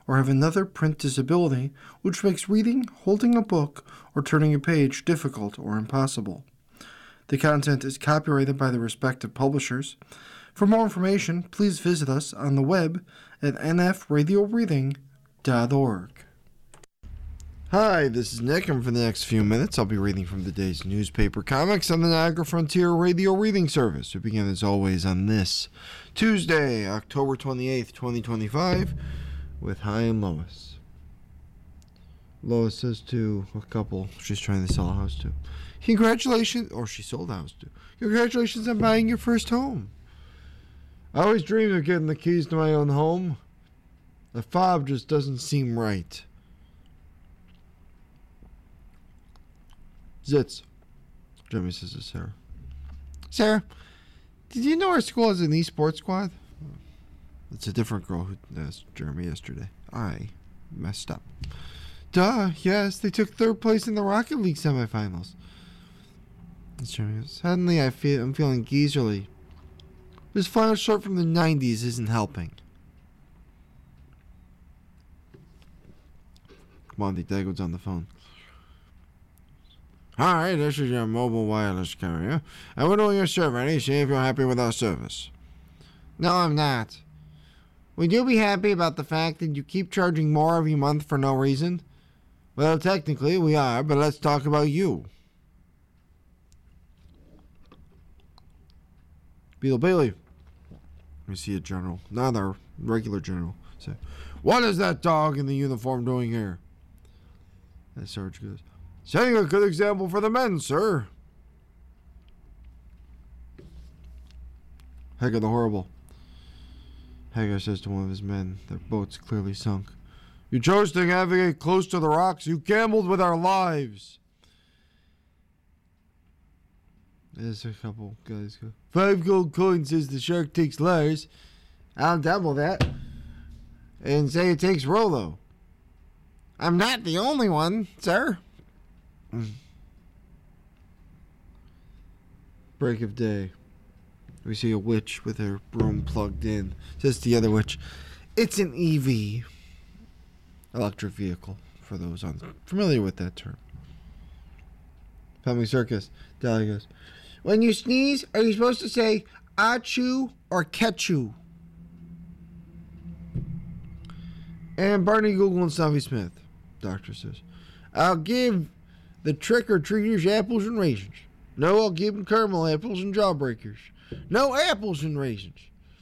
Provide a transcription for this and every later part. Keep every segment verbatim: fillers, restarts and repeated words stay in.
or have another print disability which makes reading, holding a book, or turning a page difficult or impossible. The content is copyrighted by the respective publishers. For more information, please visit us on the web at n f radio reading dot org. Hi, this is Nick, and for the next few minutes, I'll be reading from the day's newspaper comics on the Niagara Frontier Radio Reading Service. We begin, as always, on this Tuesday, October twenty-eighth, twenty twenty-five, with Hi and Lois. Lois says to a couple she's trying to sell a house to, "Congratulations," or she sold a house to, "Congratulations on buying your first home. I always dreamed of getting the keys to my own home. The fob just doesn't seem right." Zitz, Jimmy says to Sarah. "Sarah, did you know our school has an esports squad?" It's a different girl who asked Jeremy yesterday. I messed up. "Duh, yes, they took third place in the Rocket League semifinals." Jeremy goes, "Suddenly I feel, I'm feeling geezerly. This final short from the nineties isn't helping." Monty Dago's on the phone. "Hi, this is your mobile wireless carrier, and we're doing a survey to see if you're happy with our service." "No, I'm not. Would you be happy about the fact that you keep charging more every month for no reason?" "Well, technically we are, but let's talk about you." Beetle Bailey. We see a general, not our regular general, say, "What is that dog in the uniform doing here?" And Sarge goes, "Setting a good example for the men, sir." Hagar the Horrible. Hagar says to one of his men, their boat's clearly sunk, "You chose to navigate close to the rocks. You gambled with our lives." There's a couple guys go, "Five gold coins says the shark takes Lars. I'll double that and say it takes Rolo. I'm not the only one, sir." Mm. Break of day. We see a witch with her broom plugged in. Says the other witch, "It's an E V." Electric vehicle, for those unfamiliar with that term. Family Circus. Dahlia goes, "When you sneeze, are you supposed to say achoo or ketchu?" And Barney Google and Snobby Smith. Doctor says, "I'll give the trick-or-treaters apples and raisins. No, I'll give them caramel apples and jawbreakers. No apples and raisins."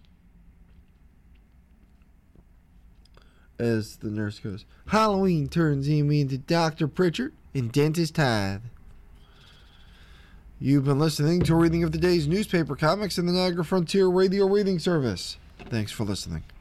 As the nurse goes, "Halloween turns him into Doctor Pritchard and Dentist Tithe." You've been listening to a reading of the day's newspaper comics in the Niagara Frontier Radio Reading Service. Thanks for listening.